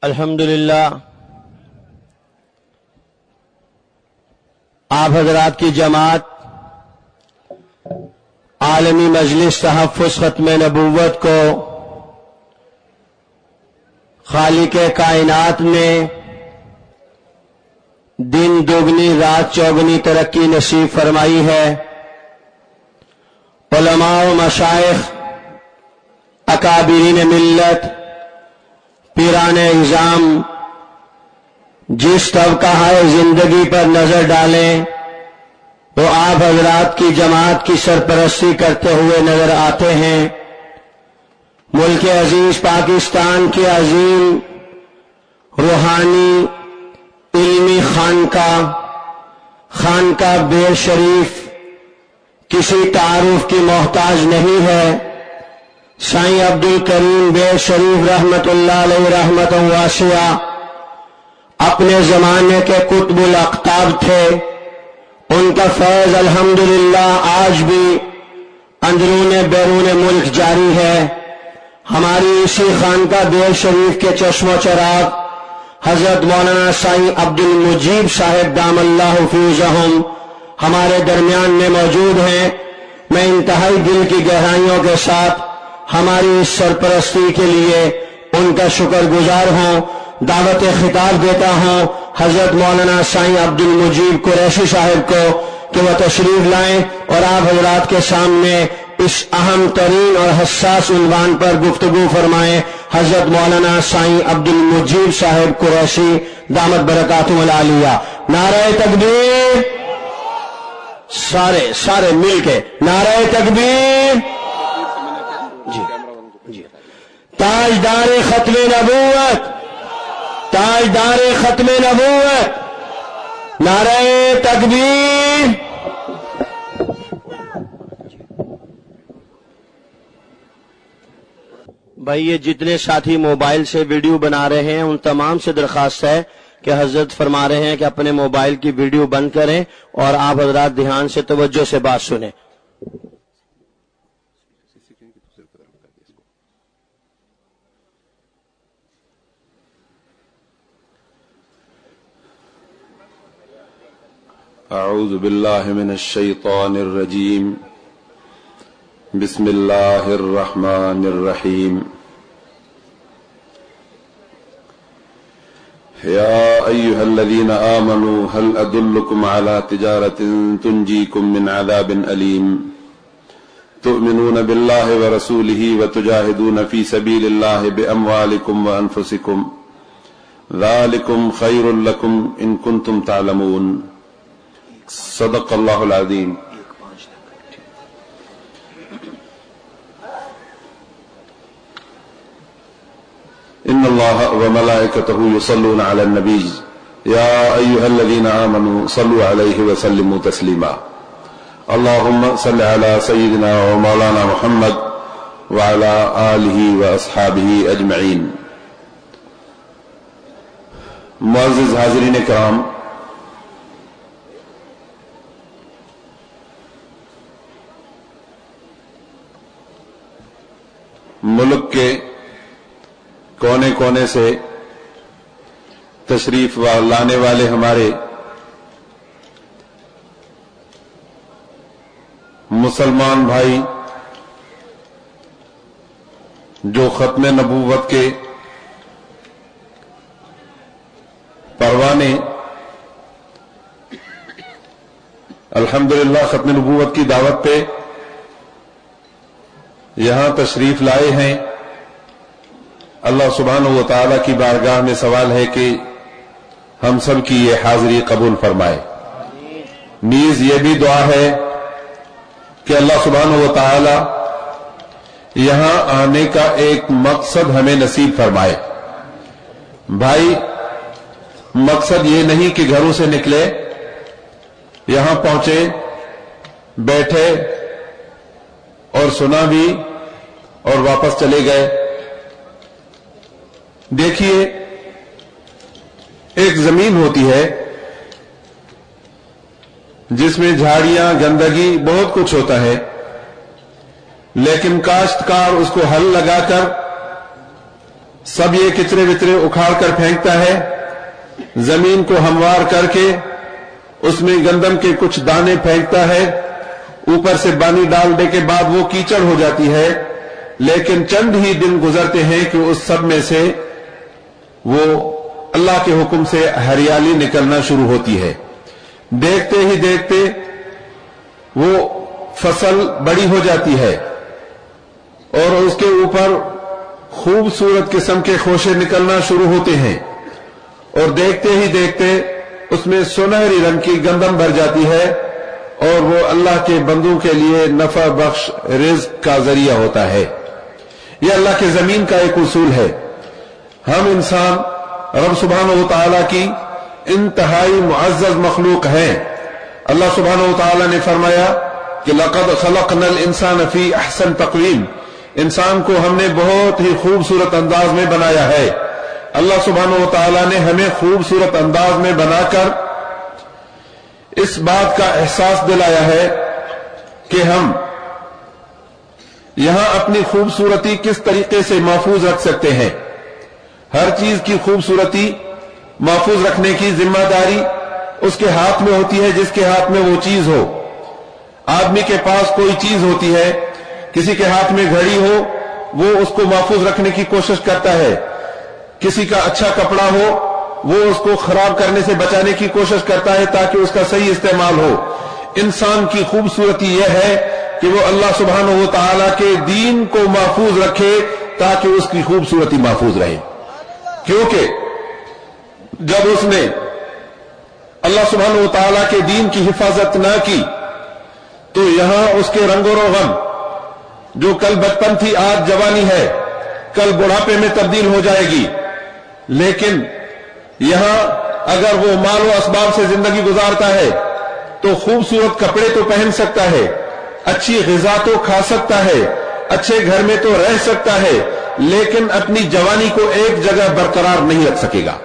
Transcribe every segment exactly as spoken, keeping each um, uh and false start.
الحمدللہ آپ حضرات کی جماعت عالمی مجلس تحفظ ختم نبوت کو خالق کائنات نے دن دوگنی رات چوگنی ترقی نصیب فرمائی ہے۔ علماء و مشائخ، اکابرین ملت، پیران اعظام جس طبقہ زندگی پر نظر ڈالیں وہ آپ حضرات کی جماعت کی سرپرستی کرتے ہوئے نظر آتے ہیں۔ ملک عزیز پاکستان کی عظیم روحانی علمی خانقاہ خانقاہ بیر شریف کسی تعارف کی محتاج نہیں ہے۔ سائیں عبد الکریم بیر شریف رحمت اللہ علیہ رحمت واسعہ اپنے زمانے کے قطب الاقطاب تھے۔ ان کا فیض الحمدللہ آج بھی اندرون بیرون ملک جاری ہے۔ ہماری اسی خانقاہ بیر شریف کے چشم و چراغ حضرت مولانا سائیں عبد المجیب صاحب دام اللہ فیضہم ہمارے درمیان میں موجود ہیں۔ میں انتہائی دل کی گہرائیوں کے ساتھ ہماری اس سرپرستی کے لیے ان کا شکر گزار ہوں۔ دعوت خطاب دیتا ہوں حضرت مولانا سائیں عبد المجیب قریشی صاحب کو کہ وہ تشریف لائیں اور آپ حضرات کے سامنے اس اہم ترین اور حساس عنوان پر گفتگو فرمائیں۔ حضرت مولانا سائیں عبد المجیب صاحب قریشی دامت برکاتہم العالیہ۔ نعرہ تکبیر، سارے سارے مل کے نعرہ تکبیر۔ جی جی تاجدار ختم نبوت، تاجدار ختم نبوت، نعرہ تکبیر۔ بھائی یہ جتنے ساتھی موبائل سے ویڈیو بنا رہے ہیں ان تمام سے درخواست ہے کہ حضرت فرما رہے ہیں کہ اپنے موبائل کی ویڈیو بند کریں اور آپ حضرات دھیان سے توجہ سے بات سنیں۔ اعوذ باللہ من الشیطان الرجیم، بسم اللہ الرحمن الرحیم۔ یا ایہا الذین آمنوا هل ادلکم علی تجارت تنجیکم من عذاب علیم تؤمنون باللہ ورسولہ وتجاہدون فی سبیل اللہ باموالکم وانفسکم ذالکم خیر لکم ان کنتم تعلمون۔ صدق اللہ العظیم۔ ان اللہ وملائکتہ یصلون علی النبی یا ایہا الذین آمنوا صلوا علیہ وسلموا تسلیما۔ اللہم صل علی سیدنا ومولانا محمد وعلی آلہ واصحابہ اجمعین۔ معزز حاضرین کرام، ملک کے کونے کونے سے تشریف لانے والے ہمارے مسلمان بھائی جو ختم نبوت کے پروانے الحمدللہ ختم نبوت کی دعوت پہ یہاں تشریف لائے ہیں، اللہ سبحانہ و تعالی کی بارگاہ میں سوال ہے کہ ہم سب کی یہ حاضری قبول فرمائے۔ نیز یہ بھی دعا ہے کہ اللہ سبحانہ و تعالی یہاں آنے کا ایک مقصد ہمیں نصیب فرمائے۔ بھائی، مقصد یہ نہیں کہ گھروں سے نکلے، یہاں پہنچے، بیٹھے اور سنا بھی اور واپس چلے گئے۔ دیکھیے، ایک زمین ہوتی ہے جس میں جھاڑیاں، گندگی، بہت کچھ ہوتا ہے، لیکن کاشتکار اس کو ہل لگا کر सब ये किचरे विचरे उखाड़ कर फेंकता है, जमीन को हमवार करके उसमें गंदम के कुछ दाने फेंकता है, ऊपर से पानी डालने के बाद वो कीचड़ हो जाती है। लेकिन चंद ही दिन गुजरते हैं कि उस सब में से वो अल्लाह के हुक्म से हरियाली निकलना शुरू होती है। देखते ही देखते वो फसल बड़ी हो जाती है और उसके ऊपर खूबसूरत किस्म के खोशे निकलना शुरू होते हैं और देखते ही देखते उसमें सुनहरी रंग की गंदम भर जाती है और वो अल्लाह के बंदों के लिए नफा बख्श रिज़्क का जरिया होता है। ये अल्लाह के जमीन का एक उसूल है। हम इंसान रब सुब्हानहू व तआला की इंतहाई मुअज़्ज़ज़ मखलूक हैं। अल्लाह सुब्हानहू व तआला ने फरमाया कि लक़द खलक़नल इंसान फी अहसन तक़वीम, इंसान को हमने बहुत ही खूबसूरत अंदाज में बनाया है। अल्लाह सुब्हानहू व तआला ने हमें खूबसूरत अंदाज में बनाकर इस बात का एहसास दिलाया है कि हम यहां अपनी खूबसूरती किस तरीके से महफूज रख सकते हैं। हर चीज की खूबसूरती महफूज रखने की जिम्मेदारी उसके हाथ में होती है जिसके हाथ में वो चीज हो। आदमी के पास कोई चीज होती है, किसी के हाथ में घड़ी हो, वो उसको महफूज रखने की कोशिश करता है। किसी का अच्छा कपड़ा हो, वो उसको खराब करने से बचाने की कोशिश करता है ताकि उसका सही इस्तेमाल हो। इंसान की खूबसूरती यह है कि वो अल्लाह सुब्हानहू व तआला के दीन को महफूज रखे ताकि उसकी खूबसूरती महफूज रहे। क्योंकि जब उसने अल्लाह सुब्हानहू व तआला के दीन की हिफाजत ना की तो यहां उसके रंगो रोगन, जो कल बचपन थी आज जवानी है, कल बुढ़ापे में तब्दील हो जाएगी। लेकिन यहां अगर वो माल व असबाब से जिंदगी गुजारता है तो खूबसूरत कपड़े तो पहन सकता है, अच्छी ग़िज़ा तो खा सकता है, अच्छे घर में तो रह सकता है, लेकिन अपनी जवानी को एक जगह बरकरार नहीं रख सकेगा।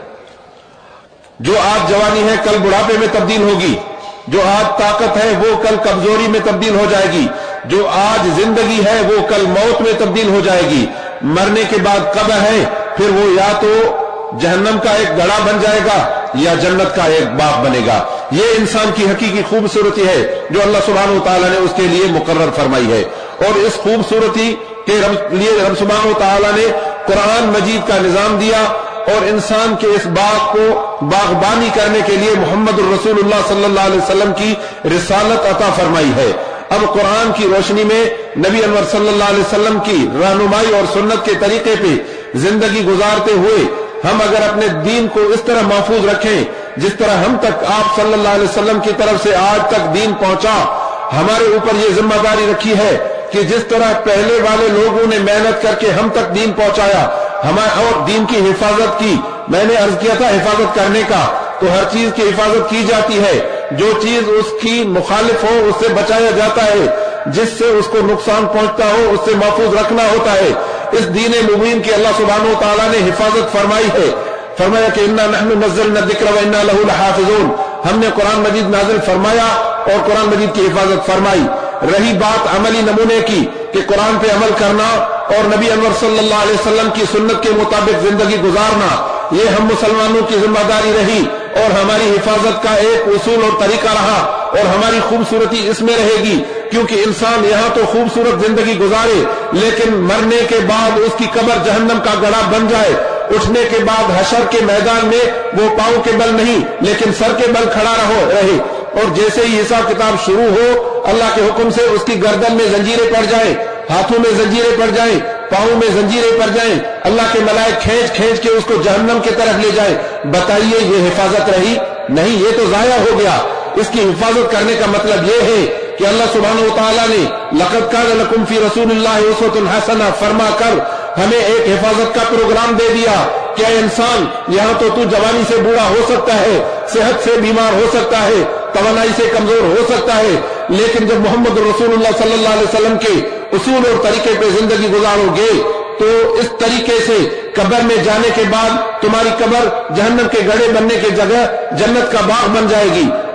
जो आज जवानी है कल बुढ़ापे में तब्दील होगी, जो आज ताकत है वो कल कमजोरी में तब्दील हो जाएगी, जो आज जिंदगी है वो कल मौत में तब्दील हो जाएगी। मरने के बाद कब्र है, फिर वो या तो जहन्नम का एक गड़ा बन जाएगा या जन्नत का एक बाग बनेगा। ये इंसान की हकीकी खूबसूरती है जो अल्लाह सुब्हानहू व तआला ने उसके लिए मुकर्रर फरमाई है। और इस खूबसूरती के लिए रब सुब्हानहू व तआला ने कुरान मजीद का निजाम दिया और इंसान के इस बाग को बागबानी करने के लिए मोहम्मद रसूलुल्लाह सल्लल्लाहु अलैहि वसल्लम की रिसालत अता फरमाई है। अब कुरान की रोशनी में नबी अनवर सल्लल्लाहु अलैहि वसल्लम की रहनुमाई और सुन्नत के तरीके पे जिंदगी गुजारते हुए हम अगर अपने दीन को इस तरह महफूज रखें जिस तरह हम तक आप सल्लल्लाहु अलैहि वसल्लम की तरफ से आज तक दीन पहुंचा, हमारे ऊपर ये जिम्मेदारी रखी है कि जिस तरह पहले वाले लोगों ने मेहनत करके हम तक दीन पहुंचाया हमारे और दीन की हिफाजत की। मैंने अर्ज किया था हिफाजत करने का, तो हर चीज की हिफाजत की जाती है। जो चीज उसकी मुखालिफ हो उससे बचाया जाता है, जिससे उसको नुकसान पहुंचता हो उससे महफूज रखना होता है। इस दीन मुबीन की अल्लाह सुब्हानहू व तआला ने हिफाजत फरमाई है। फरमाया कि इन्ना नहनु नज़्ज़लना ज़िक्र व इन्ना लहू लहाफ़िज़ून, हमने कुरान मजीद नाजिल फरमाया और कुरान मजीद की हिफाजत फरमाई। रही बात अमली नमूने की कि कुरान पे अमल करना और नबी अनवर सल्लल्लाहु अलैहि वसल्लम की सुन्नत के मुताबिक जिंदगी गुजारना, ये हम मुसलमानों की जिम्मेदारी रही और हमारी हिफाजत का एक उसूल और तरीका रहा और हमारी खूबसूरती इसमें रहेगी। क्योंकि इंसान यहां तो खूबसूरत जिंदगी गुजारे लेकिन मरने के बाद उसकी कब्र जहन्नम का गड़ा बन जाए, उठने के बाद हशर के मैदान में वो पांव के बल नहीं लेकिन सर के बल खड़ा रहो रहे और जैसे ही हिसाब किताब शुरू हो अल्लाह के हुक्म से उसकी गर्दन में जंजीरें पड़ जाए, हाथों में जंजीरें पड़ जाए, पांव में जंजीरें पड़ जाए, अल्लाह के मलाइक खींच खींच के उसको जहन्नम की तरफ ले जाए। बताइए ये हिफाजत रही? नहीं, ये तो जाया हो गया। इसकी हिफाजत करने का मतलब ये है कि अल्लाह सुब्हानहू व तआला ने लक़द कान लकुम फी रसूलिल्लाहि उस्वतुन हसना फरमा कर हमें एक हिफाजत का प्रोग्राम दे दिया। क्या इंसान यहां तो तू जवानी से बूढ़ा हो सकता है, सेहत से बीमार हो सकता है, तवानाई से कमजोर हो सकता है, लेकिन जब मोहम्मद रसूलुल्लाह सल्लल्लाहु अलैहि वसल्लम के उसूल और तरीके पे जिंदगी गुजारोगे तो इस तरीके से कब्र में जाने के बाद तुम्हारी कब्र जहन्नम के गड़े बनने की जगह जन्नत का बाग बन जाएगी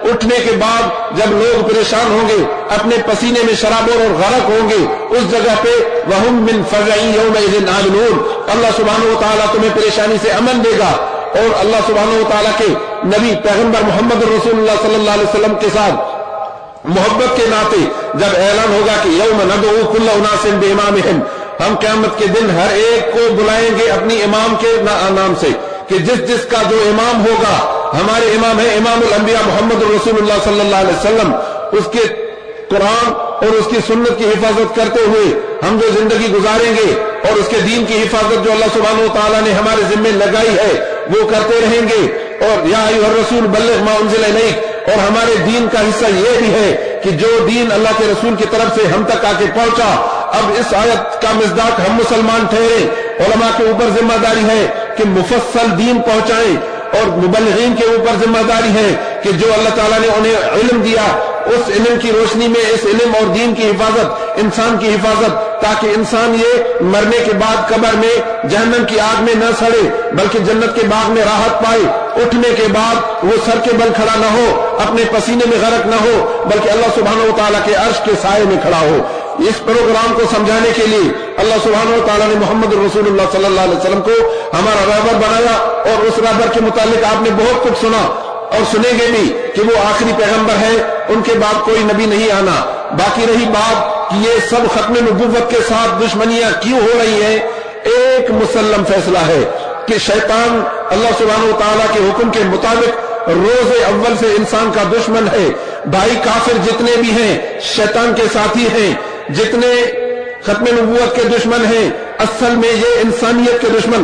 اٹھنے کے بعد جب لوگ پریشان ہوں گے، اپنے پسینے میں شرابور اور غرق ہوں گے، اس جگہ پہ وَهُمْ مِنْ فَزَعٍ يَوْمَئِذٍ آمِنُونَ، اللہ سبحانہ و تعالیٰ تمہیں پریشانی سے امن دے گا۔ اور اللہ سبحانہ و تعالیٰ کے نبی پیغمبر محمد رسول اللہ صلی اللہ علیہ وسلم کے ساتھ محبت کے ناطے جب اعلان ہوگا کہ یوم ندعو کل اناس بامامہم، ہم قیامت کے دن ہر ایک کو بلائیں گے اپنی امام کے نام سے، کہ جس جس کا جو امام ہوگا، ہمارے امام ہے امام الانبیاء محمد رسول اللہ صلی اللہ علیہ وسلم، اس کے قرآن اور اس کی سنت کی حفاظت کرتے ہوئے ہم جو زندگی گزاریں گے اور اس کے دین کی حفاظت جو اللہ سبحانہ و تعالیٰ نے ہمارے ذمہ لگائی ہے وہ کرتے رہیں گے۔ اور یا ایھا الرسول بلغ ما انزل الیک، اور ہمارے دین کا حصہ یہ بھی ہے کہ جو دین اللہ کے رسول کی طرف سے ہم تک آ کے پہنچا، اب اس آیت کا مصداق ہم مسلمان ٹھہرے، علماء کے اوپر ذمہ داری ہے کہ مفصل دین پہنچائیں، اور مبلغین کے اوپر ذمہ داری ہے کہ جو اللہ تعالیٰ نے انہیں علم دیا اس علم کی روشنی میں اس علم اور دین کی حفاظت، انسان کی حفاظت، تاکہ انسان یہ مرنے کے بعد قبر میں جہنم کی آگ میں نہ سڑے بلکہ جنت کے باغ میں راحت پائے، اٹھنے کے بعد وہ سر کے بل کھڑا نہ ہو، اپنے پسینے میں غرق نہ ہو، بلکہ اللہ سبحانہ و تعالیٰ کے عرش کے سائے میں کھڑا ہو۔ اس پروگرام کو سمجھانے کے لیے اللہ سبحانہ و تعالیٰ نے محمد رسول اللہ صلی اللہ علیہ وسلم کو ہمارا رہبر بنایا، اور اس رہبر کے متعلق آپ نے بہت کچھ سنا اور سنیں گے بھی کہ وہ آخری پیغمبر ہے، ان کے بعد کوئی نبی نہیں آنا۔ باقی رہی بات کہ یہ سب ختم نبوت کے ساتھ دشمنیاں کیوں ہو رہی ہیں، ایک مسلم فیصلہ ہے کہ شیطان اللہ سبحانہ و تعالیٰ کے حکم کے مطابق روز اول سے انسان کا دشمن ہے۔ بھائی کافر جتنے بھی ہیں شیطان کے ساتھی ہیں، جتنے ختم نبوت کے دشمن ہیں اصل میں یہ انسانیت کے دشمن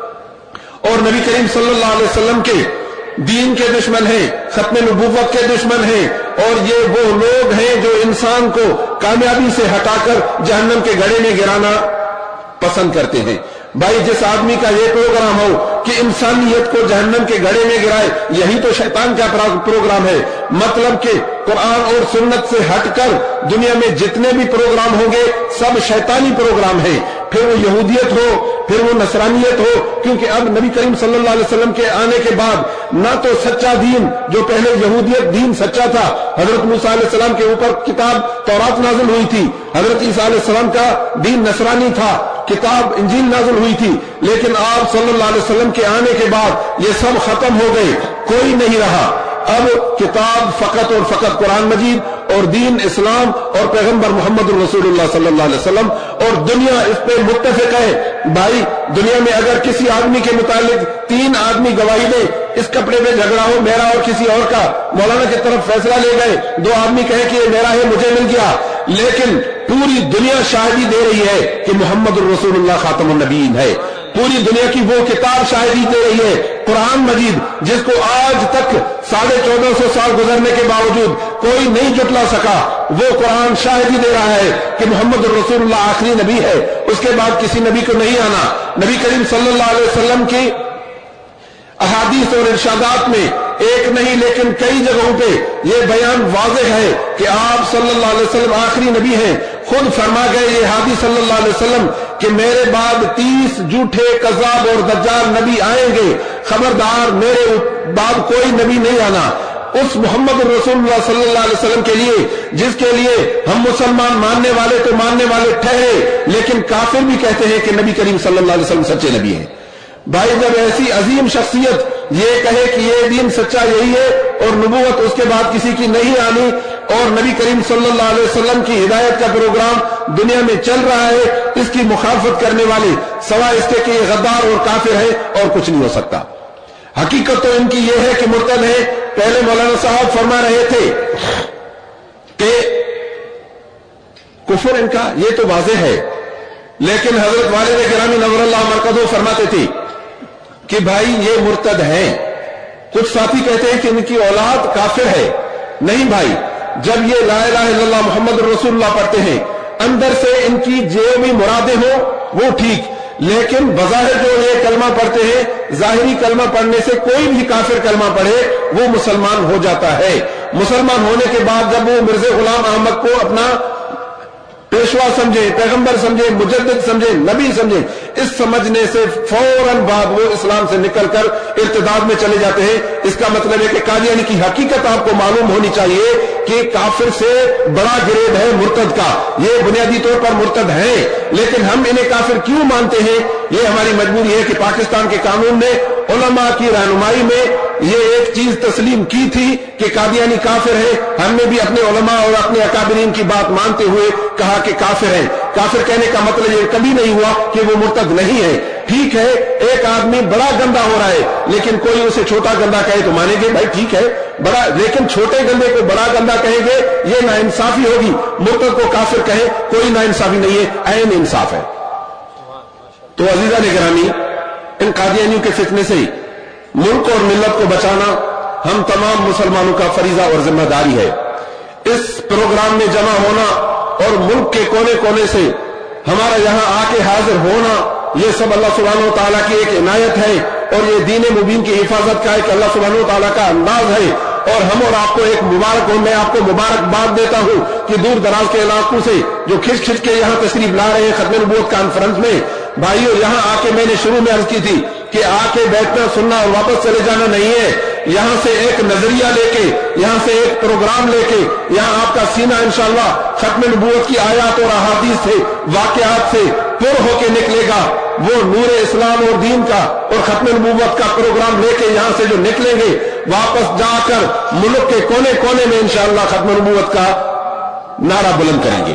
اور نبی کریم صلی اللہ علیہ وسلم کے دین کے دشمن ہیں، ختم نبوت کے دشمن ہیں، اور یہ وہ لوگ ہیں جو انسان کو کامیابی سے ہٹا کر جہنم کے گڑھے میں گرانا پسند کرتے ہیں۔ بھائی جس آدمی کا یہ پروگرام ہو کہ انسانیت کو جہنم کے گڑھے میں گرائے، یہی تو شیطان کا پروگرام ہے۔ مطلب کہ قرآن اور سنت سے ہٹ کر دنیا میں جتنے بھی پروگرام ہوں گے سب شیطانی پروگرام ہیں، پھر وہ یہودیت ہو پھر وہ نصرانیت ہو، کیونکہ اب نبی کریم صلی اللہ علیہ وسلم کے آنے کے بعد نہ تو سچا دین جو پہلے یہودیت دین سچا تھا، حضرت موسیٰ علیہ السلام کے اوپر کتاب تورات نازل ہوئی تھی، حضرت عیسیٰ علیہ السلام کا دین نصرانی تھا، کتاب انجیل نازل ہوئی تھی، لیکن آپ صلی اللہ علیہ وسلم کے آنے کے بعد یہ سب ختم ہو گئے، کوئی نہیں رہا۔ اب کتاب فقط اور فقط قرآن مجید اور دین اسلام اور پیغمبر محمد رسول اللہ صلی اللہ علیہ وسلم، اور دنیا اس پہ متفق ہے۔ بھائی دنیا میں اگر کسی آدمی کے متعلق تین آدمی گواہی دے، اس کپڑے پہ جھگڑا ہو میرا اور کسی اور کا، مولانا کی طرف فیصلہ لے گئے، دو آدمی کہے کہ یہ میرا ہے مجھے مل گیا، لیکن پوری دنیا شاہدی دے رہی ہے کہ محمد رسول اللہ خاتم النبیین ہے، پوری دنیا کی وہ کتاب شاہدی دے رہی ہے قرآن مجید، جس کو آج تک ساڑھے چودہ سو سال گزرنے کے باوجود کوئی نہیں جٹلا سکا، وہ قرآن شاہدی دے رہا ہے کہ محمد رسول اللہ آخری نبی ہے، اس کے بعد کسی نبی کو نہیں آنا۔ نبی کریم صلی اللہ علیہ وسلم کی احادیث اور ارشادات میں ایک نہیں لیکن کئی جگہوں پہ یہ بیان واضح ہے کہ آپ صلی اللہ علیہ وسلم آخری نبی ہیں۔ خود فرما گئے یہ حدیث صلی اللہ علیہ وسلم کہ میرے بعد تیس جھوٹے کذاب اور دجال نبی آئیں گے، خبردار میرے بعد کوئی نبی نہیں آنا۔ اس محمد رسول اللہ صلی اللہ علیہ وسلم کے لیے جس کے لیے ہم مسلمان ماننے والے تو ماننے والے ٹھہرے، لیکن کافر بھی کہتے ہیں کہ نبی کریم صلی اللہ علیہ وسلم سچے نبی ہیں۔ بھائی جب ایسی عظیم شخصیت یہ کہے کہ یہ دین سچا یہی ہے اور نبوت اس کے بعد کسی کی نہیں آنی، اور نبی کریم صلی اللہ علیہ وسلم کی ہدایت کا پروگرام دنیا میں چل رہا ہے، اس کی مخالفت کرنے والے سوائے اس کے کہ یہ غدار اور کافر ہے اور کچھ نہیں ہو سکتا۔ حقیقت تو ان کی یہ ہے کہ مرتد ہے۔ پہلے مولانا صاحب فرما رہے تھے کہ کفر ان کا یہ تو واضح ہے، لیکن حضرت والد گرامی نور اللہ مرکزو فرماتے تھے کہ بھائی یہ مرتد ہیں۔ کچھ ساتھی کہتے ہیں کہ ان کی اولاد کافر ہے، نہیں بھائی، جب یہ لا الہ الا اللہ محمد رسول اللہ پڑھتے ہیں اندر سے ان کی جو بھی مرادیں ہوں وہ ٹھیک، لیکن بظاہر جو یہ کلمہ پڑھتے ہیں ظاہری کلمہ پڑھنے سے کوئی بھی کافر کلمہ پڑھے وہ مسلمان ہو جاتا ہے۔ مسلمان ہونے کے بعد جب وہ مرزا غلام احمد کو اپنا پیشوا سمجھے، پیغمبر سمجھے، مجدد سمجھے، نبی سمجھے، इस समझने से फौरन बाद वो इस्लाम से निकल कर इर्तिदाद में चले जाते हैं। इसका मतलब है कि कादियानी की हकीकत आपको मालूम होनी चाहिए कि काफिर से बड़ा ग्रेड है मुर्तद का। ये बुनियादी तौर पर मुर्तद हैं, लेकिन हम इन्हें काफिर क्यों मानते हैं? ये हमारी मजबूरी है कि पाकिस्तान के कानून ने उलमा की रहनुमाई में ये एक चीज तस्लीम की थी कि कादियानी काफिर है। हमने भी अपने उलमा और अपने अकाबरीन की बात मानते हुए कहा कि काफिर है। काफिर कहने का मतलब ये कभी नहीं हुआ कि वो मुर्तद नहीं है। ठीक है, एक आदमी बड़ा गंदा हो रहा है लेकिन कोई उसे छोटा गंदा कहे तो मानेंगे, भाई ठीक है बड़ा, लेकिन छोटे गंदे को बड़ा गंदा कहेंगे, ये नाइंसाफी होगी। मुर्तद को काफिर कहे कोई नाइंसाफी नहीं है, ऐन इंसाफ है। तो अजीजा ने गिरामी, इन कादियानियों के फितने से मुल्क और मिल्लत को बचाना हम तमाम मुसलमानों का फरीजा और जिम्मेदारी है। इस प्रोग्राम में जमा होना और मुल्क के कोने कोने से हमारा यहां आके हाजिर होना, ये सब अल्लाह सुब्हानहू व तआला की एक इनायत है और ये दीन मुबीन की हिफाजत का एक अल्लाह सुब्हानहू व तआला का अंदाज है। और हम और आपको एक मुबारक हो, मैं आपको मुबारकबाद देता हूं कि दूर दराज के इलाकों से जो खिंच खिंच के यहां तशरीफ ला रहे हैं खत्म नबूवत कॉन्फ्रेंस में, भाइयों यहां आके मैंने शुरू में अर्ज की थी कि आके बैठना सुनना और वापस चले जाना नहीं है। यहां से एक नजरिया लेके, यहां से एक प्रोग्राम लेके, यहां आपका सीना इंशाअल्लाह खत्म नबूवत की आयात और अहादीस से, वाकयात से पुर होके निकलेगा। वो नूर इस्लाम और दीन का और खत्म नबूवत का प्रोग्राम लेके यहां से जो निकलेंगे, वापस जाकर मुल्क के कोने कोने में इंशाअल्लाह खत्म नबूवत का नारा बुलंद करेंगे।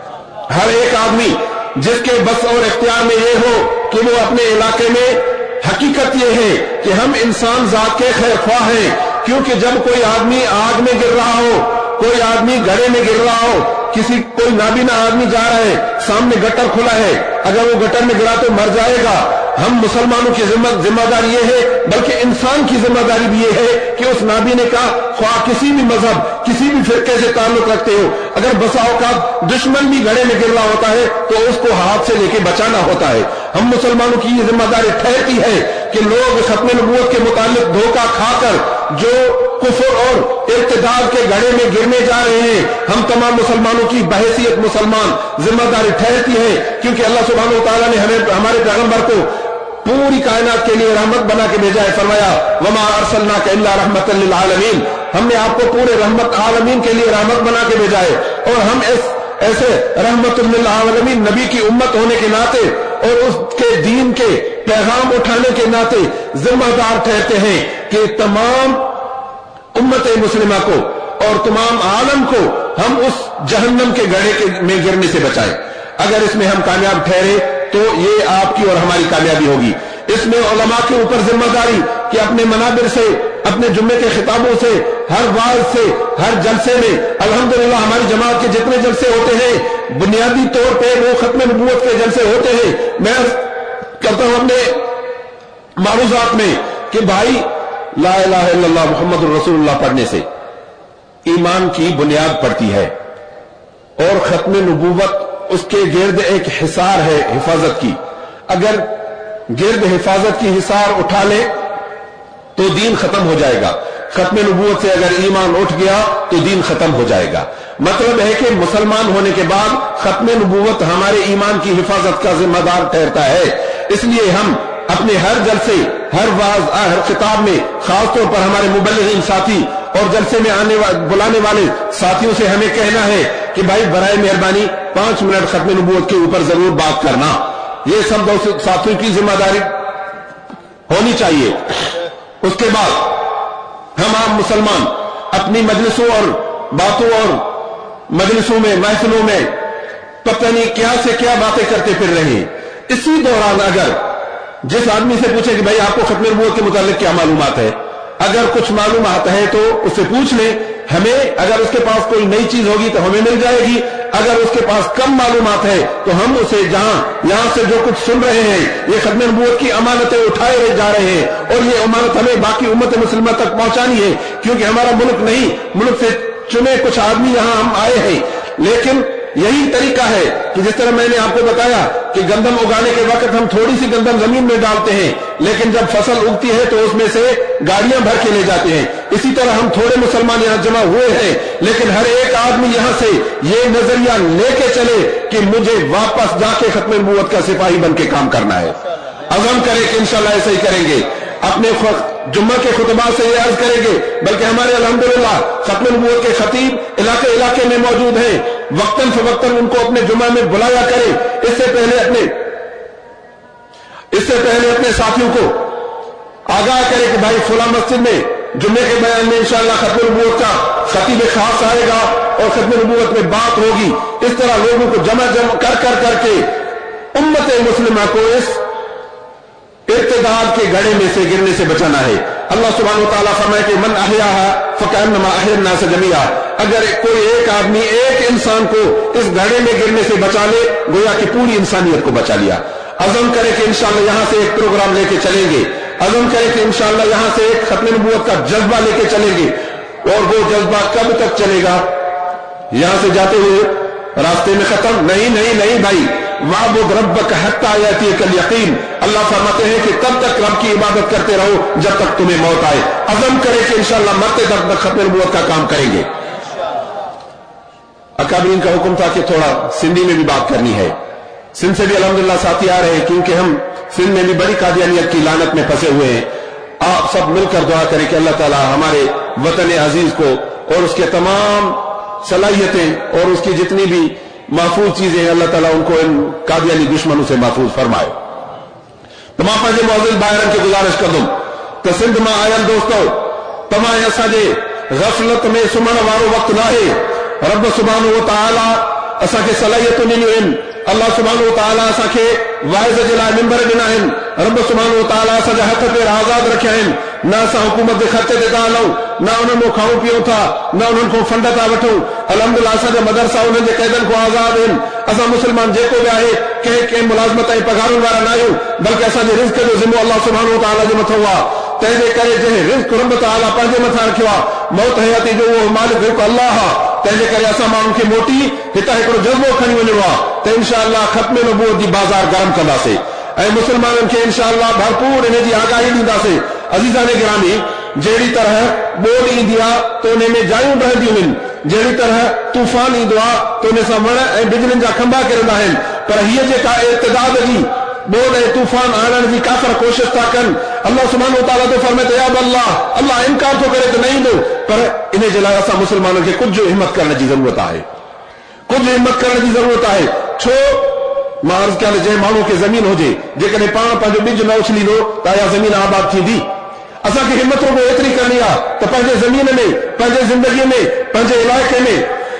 हर एक आदमी जिसके बस और इख्तियार में ये हो कि वो अपने इलाके में, हकीकत ये है कि हम इंसान जात के खैर ख्वाह हैं, क्योंकि जब कोई आदमी आग में गिर रहा हो, कोई आदमी घड़े में गिर रहा हो, किसी कोई नाबीना आदमी जा रहा है, सामने गटर खुला है, अगर वो गटर में गिरा तो मर जाएगा। हम मुसलमानों की जिम्मेदारी ये है, बल्कि इंसान की जिम्मेदारी भी ये है कि उस नाबीने का ख्वाह किसी भी मजहब, किसी भी फिरके से ताल्लुक रखते हो, अगर बसा औकात दुश्मन भी घड़े में गिर रहा होता है तो उसको हाथ से लेके बचाना होता है। हम मुसलमानों की ये जिम्मेदारी ठहरती है कि लोग खत्म नबूवत के मुतालिक धोखा खाकर जो कुफर और इर्तिदाद के घड़े में गिरने जा रहे हैं, हम तमाम मुसलमानों की बहैसियत मुसलमान जिम्मेदारी ठहरती है, क्योंकि अल्लाह सुब्हानहू व तआला ने हमें, हमारे पैगंबर को पूरी कायनात के लिए रहमत बना के भेजा है। फरमाया वमा अरसलनाका इल्ला रहमतल लिल आलमीन, हमने आपको पूरे रहमत आलमीन के लिए रहमत बना के भेजा है। और हम इस ऐसे रहमतुल लिल आलमीन नबी की उम्मत होने के नाते और उसके दीन के पैगाम उठाने के नाते जिम्मेदार ठहरते हैं कि तमाम उम्मत मुस्लिमा को और तमाम आलम को हम उस जहन्नम के घड़े के में गिरने से बचाएं। अगर इसमें हम कामयाब ठहरे तो ये आपकी और हमारी कामयाबी होगी। इसमें उलमा के ऊपर जिम्मेदारी कि अपने मनाबिर से, अपने जुम्मे के खिताबों से, हर वाज से, हर जलसे में, अल्हम्दुलिल्लाह हमारी जमात के जितने जलसे होते हैं बुनियादी तौर पे वो खत्म नबूवत के जलसे होते हैं। मैं कहता हूं अपने मारूजात में कि भाई ला इलाहा इल्लल्लाह मुहम्मदुर रसूलुल्लाह पढ़ने से ईमान की बुनियाद पड़ती है और खत्म नबूवत उसके गिर्द एक हिसार है हिफाजत की। अगर गिर्द हिफाजत की हिसार उठा ले तो दीन खत्म हो जाएगा। खत्म नबूवत से अगर ईमान उठ गया तो दीन खत्म हो जाएगा। मतलब है कि मुसलमान होने के बाद खत्म नबूवत हमारे ईमान की हिफाजत का जिम्मेदार ठहरता है। इसलिए हम अपने हर जलसे, हर वाज, हर खिताब में, खासतौर पर हमारे मुबल्लिगीन साथी और जलसे में आने वा, बुलाने वाले साथियों से हमें कहना है कि भाई बराए मेहरबानी पांच मिनट खत्म नबूवत के ऊपर जरूर बात करना। ये सब दोस्तों साथियों की जिम्मेदारी होनी चाहिए। उसके बाद हम आम मुसलमान अपनी मजलिसों और बातों और मजलिसों में, महफिलों में पता नहीं क्या से क्या बातें करते फिर रहे हैं। इसी दौरान अगर जिस आदमी से पूछे कि भाई आपको खत्म नबूवत के मुतालिक क्या मालूमात है, अगर कुछ मालूमात है तो उससे पूछ ले। हमें अगर उसके पास कोई नई चीज होगी तो हमें मिल जाएगी, अगर उसके पास कम मालूमात है तो हम उसे जहां यहां से जो कुछ सुन रहे हैं, ये खत्म नबूवत की अमानतें उठाए जा रहे हैं और ये अमानत हमें बाकी उम्मत मुस्लिमा तक पहुंचानी है, क्योंकि हमारा मुल्क नहीं, मुल्क से चुने कुछ आदमी यहां हम आए हैं, लेकिन یہی طریقہ ہے کہ جس طرح میں نے آپ کو بتایا کہ گندم اگانے کے وقت ہم تھوڑی سی گندم زمین میں ڈالتے ہیں، لیکن جب فصل اگتی ہے تو اس میں سے گاڑیاں بھر کے لے جاتے ہیں. اسی طرح ہم تھوڑے مسلمان یہاں جمع ہوئے ہیں، لیکن ہر ایک آدمی یہاں سے یہ نظریہ لے کے چلے کہ مجھے واپس جا کے ختم نبوت کا سپاہی بن کے کام کرنا ہے. عزم کرے کہ انشاءاللہ ایسا ہی کریں گے. اپنے جمعہ کے خطبات سے یہ عرض کریں گے، بلکہ ہمارے الحمدللہ ختم نبوت کے خطیب علاقے علاقے میں موجود ہیں، وقتاً فوقتاً ان کو اپنے جمعہ میں بلایا کریں. اس سے پہلے اپنے اس سے پہلے اپنے ساتھیوں کو آگاہ کرے کہ بھائی فلاں مسجد میں جمعے کے بیان میں انشاءاللہ ختم نبوت کا خطیب خاص آئے گا اور ختم نبوت میں بات ہوگی. اس طرح لوگوں کو جمع جمع کر کر کر کے امت مسلمہ کو اس ارتداد کے گڑھے میں سے گرنے سے بچانا ہے. اللہ سبحانہ و تعالیٰ فرمائے کہ من احیاہا فکأنما احیا الناس جمیعا، اگر کوئی ایک آدمی ایک انسان کو اس گڑھے میں گرنے سے بچا لے گویا کہ پوری انسانیت کو بچا لیا. عزم کرے کہ انشاءاللہ یہاں سے ایک پروگرام لے کے چلیں گے. عزم کرے کہ انشاءاللہ یہاں سے ایک ختم نبوت کا جذبہ لے کے چلیں گے. اور وہ جذبہ کب تک چلے گا؟ یہاں سے جاتے ہوئے راستے میں ختم نہیں نہیں نہیں بھائی، وَاعْبُدْ رَبَّكَ حَتَّىٰ يَأْتِيَكَ الْيَقِينُ. اللہ فرماتے ہیں کہ تب تک رب کی عبادت کرتے رہو جب تک تمہیں موت آئے. عزم کرے کہ انشاءاللہ مرتے تک ختم نبوت کا کام کریں گے. اکابرین کا حکم تھا کہ تھوڑا سندھی میں بھی بات کرنی ہے. سندھ سے بھی الحمدللہ ساتھی آ رہے ہیں، کیونکہ ہم سندھ میں بھی بڑی قادیانیت کی لعنت میں پھنسے ہوئے ہیں. آپ سب مل کر دعا کریں کہ اللہ تعالی ہمارے وطن عزیز کو اور اس کے تمام صلاحیتیں اور اس کی جتنی بھی محفوظ چیزیں ہیں اللہ تعالیٰ ان کو ان قادیانی دشمنوں سے محفوظ فرمائے. تمام پانچ معزز بائرن کی گزارش کر دوں تو سندھ میں آئل دوستو تمام ایسا جے غفلت میں سمن وارو وقت نہ ہے. رب سبحانہ و تعالیٰ اسا کے صلاحیتوں نہیں ہیں. اللہ سبحانہ و تعالیٰ اسا کے واعظ جلا ممبر بنا ہیں. رب سبحانہ و تعالیٰ اسا ہاتھ پیر آزاد رکھا ہیں. نہ اسا حکومت کے خرچے تے تا لوں، نہ انہوں کو کھاؤں پیوں تھا، نہ انہوں کو فنڈ تا وٹھوں. الحمدللہ اسا جو مدرسہ انہوں کے قیدن کو آزاد ہیں. اسا مسلمان جے کو بھی آئے کہ کہ ملازمت ای پگاروں والا نہ آیوں، بلکہ اسا جو رزق جو ذمہ اللہ سبحانہ و تعالیٰ جو متھو ہوا تیرے کرے جے رزق رب تعالیٰ پنجے متھا رکھوا موت حیاتی جو وہ مالک ہے اللہ تیرے کرے اسا ماں ان کی موٹی ہتا ایکڑو جذبو کھنی ونوا تے انشاءاللہ ختم نبوت دی بازار گرم کندا سے اے مسلمانن کے انشاءاللہ بھرپور انہیں دی آگاہی دیندا سے. عزیزان گرامی جیڑی طرح بول ایندیا تو انہیں میں جایوں بہندیوں ہیں، جیڑی طرح طوفان ایندوا تو انہیں سا وڑ اے بجلن جا کھمبا کرندا ہیں، پر ہیے جے کا ارتداد دی بول اے طوفان آنن دی کافر کوشش تا کن اللہ سبحانہ و تعالیٰ تو فرماتے یا اللہ اللہ انکار تو کرے تو نہیں دو، پر انہیں جلائے اسا مسلمانوں کے کچھ جو ہمت کرنے کی ضرورت ہے، کچھ ہمت کرنے کی ضرورت ہے. چھو مارز کیا جے مانو کے زمین ہو جے جے کنے پان پانچو بج نہ اچھلی لو تا یا زمین آباد تھی دی. اسا کی ہمتوں کو اتری کرنی آ تو پنجے زمین میں پنجے زندگی میں پنجے علاقے میں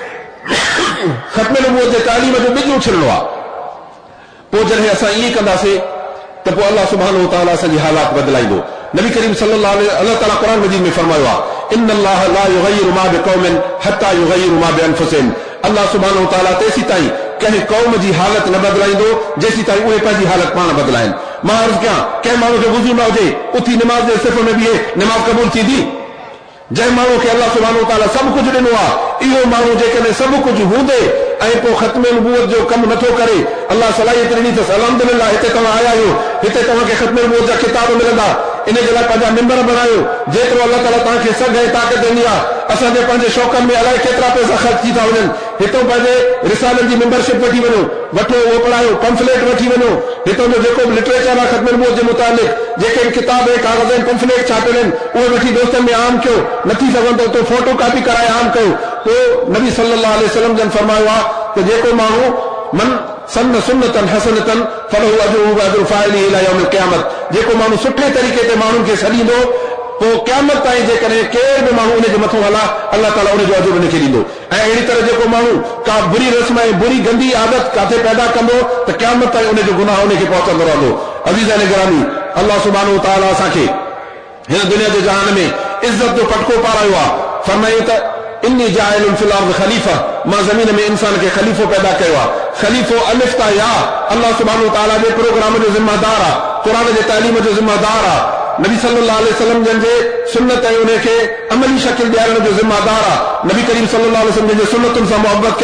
ختم نبوت کے تعلیم جو بج اچھلو آ پو جنہیں اسا یہ کندا سے تو پو اللہ سبحانہ و تعالیٰ سے حالات بدلائی دو. نبی کریم صلی اللہ علیہ اللہ تعالیٰ قرآن مجید میں فرمایا ان اللہ لا یغیر ما بقوم حتی یغیر ما بانفسهم. اللہ سبحانہ و تعالیٰ تیسی تائی کہیں قوم جی حالت نہ بدلائی دو جیسی تائی اوے پنجی حالت پانا بدلائیں. ماں عرض کیا کہ مانو جو وضو نہ ہو جائے اتھی نماز دے صرف میں بھی ہے نماز قبول تھی دی. جے مانو کہ اللہ سبحانہ و تعالیٰ سب کچھ ڈنو آ ایو مانو جے کنے سب کچھ ہوں دے اے پو ختم نبوت جو کم نتھو کرے اللہ صلاحیت ڈنی تھس. الحمدللہ ہتے تواں آیا ہو ہتے تواں کے ختم نبوت جا کتاب ملندا انہیں جلا پنجا ممبر بناयो جيترو اللہ تعالیٰ تاں کے سگ ہے طاقت دینی آ اساں دے پنجے شوقن میں الائے کیترا پیسہ خرچ تھی تھا ونن ہتوں پنجے رسالن دی ممبرشپ وٹھی ونو وٹھو وہ پڑھايو پمفليٹ وٹھی ونو ہتوں جو جيڪو لٹریچر آ ختم نبوت جے متعلق جيڪي کتاب ہے کاغذن پمفليٹ چھاپلن وہ وٹھی دوستن میں عام کیو نٿي سگندو تو فوٹو کاپی کرائے عام کيو. تو نبی صلی اللہ علیہ وسلم جن فرمایا کہ جيڪو ماڻهو من سن سنتن حسنتن فلو اجرہ واجر فاعلہ الى یوم القیامت. جيڪو ماڻهو سٺے طریقے تے ماڻهن کي سڏيندو تو قیامت تائیں جے کرے کير به ماڻهو ان جي مٿو هلا اللہ تعالیٰ ان جو اجر ان کي ڏيندو. ऐं अहिड़ी तरह जेको माण्हू का बुरी रस्म ऐं बुरी गंदी आदत काथे पैदा कंदो त क़यामत ताईं उन जो गुनाह उन खे पहुचंदो रहंदो. अज़ीज़ान गिरामी अल्लाह सुब्हानहु व तआला असांखे हिन दुनिया जे जहान में इज़त जो पटको पारायो आहे. फरमायो त इन्नी जाइलुन फिल अर्द खलीफा मां ज़मीन में इंसान के खलीफो पैदा कयो आहे. खलीफो अलिफ ता या अल्लाह सुब्हानहु व तआला जे प्रोग्राम जो ज़िम्मेदार आहे, क़ुरान जे तालीम जो ज़िम्मेदार आहे, नबी सल्लल्लाहु अलैहि वसल्लम जन जे सुन्नत ऐं उन खे अमली शकिल ॾियारण जो ज़िम्मेदार आहे. नबी करीम सल्लल्लाहु अलैहि वसल्लम जे सुन्नतुनि सां मुहबत कयो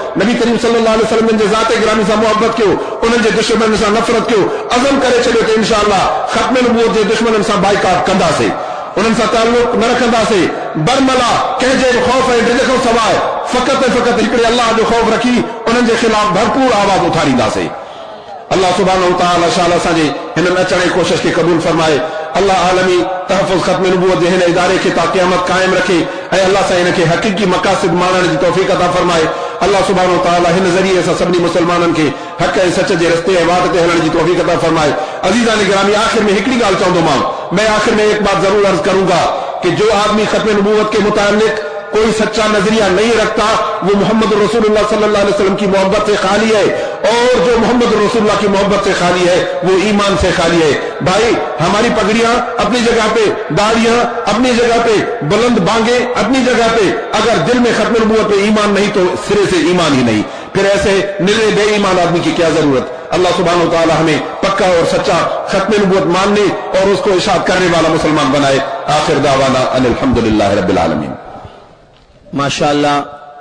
नबी करीम सल्लल्लाहु अलैहि वसल्लम जे ज़ात ग्रामी सां मोहब्बत कयो, उन्हनि जे दुश्मन सां नफ़रत कयो, अज़म करे छॾियो त इंशाअल्लाह ख़त्म नबूवत जे दुश्मननि सां बाइकाट कंदासीं, उन्हनि सां ताल्लुक़ न रखंदासीं। बरमला कंहिंजे बि ख़ौफ़ ऐं ॾिज खां सवाइ फ़क़ति ऐं फ़क़ति हिकिड़े अल्लाह जो ख़ौफ़ रखी उन्हनि जे ख़िलाफ़ भरपूर आवाज़ उथारींदासीं। अल्लाह सुब्हानहु व तआला शाला असांजे हिननि अचण जी कोशिश खे क़बूल फरमाए। अल्लाह आलमी तहफ़ुज़ ख़त्म नबूवत जे हिन इदारे खे ता क़यामत क़ाइम रखे ऐं अल्लाह सां हिन खे हक़ीक़ी मक़ासिद माणण जी तौफ़ीक़ अता फरमाए। अल्लाह सुब्हानहु व तआला हिन ज़रिए सां सभिनी मुसलमाननि खे हक़ ऐं सच जे रस्ते ऐं वाट ते हलण जी तौफ़ीक़ अता फरमाए। अज़ीज़ान गिरामी, आख़िर में हिकिड़ी ॻाल्हि चवंदोमांव, मैं आखिर में एक बात जरूर अर्ज करूंगा कि जो आदमी ख़त्म नबूवत के मुतालिक कोई सच्चा नजरिया नहीं रखता वो मोहम्मद रसूलुल्लाह सल्लल्लाहु अलैहि वसल्लम की मोहब्बत से खाली है, और जो मोहम्मद रसूलुल्लाह की मोहब्बत से खाली है वो ईमान से खाली है। भाई, हमारी पगड़ियां अपनी जगह पे, दाढ़ियां अपनी जगह पे, बुलंद बांगे अपनी जगह पे, अगर दिल में खत्म नबूवत पे ईमान नहीं तो सिरे से ईमान ही नहीं, फिर ऐसे निरे बेईमान आदमी की क्या जरूरत। अल्लाह सुब्हानहु व तआला हमें पक्का और सच्चा खत्म नबूवत मानने और उसको इशाद करने वाला मुसलमान बनाए। आखिर दावाना अनिल हम्दुलिल्लाहि रब्बिल आलमीन। माशाअल्लाह,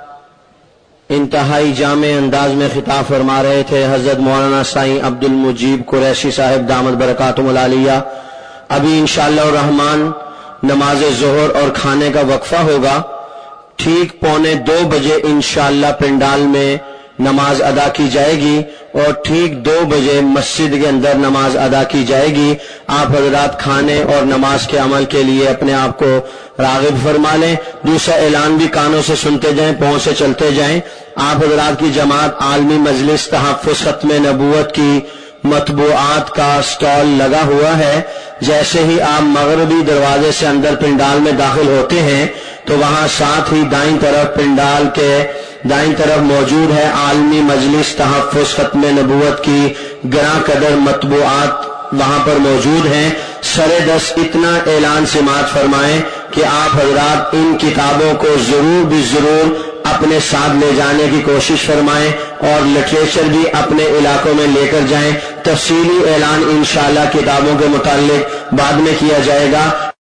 इंतहाई जामे अंदाज में खिताब फरमा रहे थे हजरत मौलाना साईं अब्दुल मुजीब कुरैशी साहिब दामद बरकातुहुल आलिया। अभी इंशाअल्लाह रहमान नमाज ज़ोहर और खाने का वक्फा होगा। ठीक पौने दो बजे इंशाअल्लाह पंडाल में नमाज अदा की जाएगी और ठीक दो बजे मस्जिद के अंदर नमाज अदा की जाएगी। आप हजरात खाने और नमाज के अमल के लिए अपने आप को राग़िब फरमा लें। दूसरा ऐलान भी कानों से सुनते जाएं, पाँव से चलते जाएं। आप हजरात की जमात आलमी मजलिस तहफ़्फ़ुज़ ख़त्म नबूवत की मतबूआत का स्टॉल लगा हुआ है। जैसे ही आप मगरबी दरवाजे से अंदर पंडाल में दाखिल होते हैं तो वहां साथ ही दाईं तरफ पंडाल के दाईं तरफ मौजूद है आलमी मजलिस तहफ़्फ़ुज़ ख़त्म नबूवत की गरा कदर मतबूआत वहां पर मौजूद हैं। सरे दस इतना ऐलान समात फरमाएं कि आप हजरात इन किताबों को जरूर भी जरूर अपने साथ ले जाने की कोशिश फरमाएं और लिटरेचर भी अपने इलाकों में लेकर जाएं। तफसीली ऐलान इंशाअल्लाह किताबों के मुताल्लिक बाद में किया जाएगा।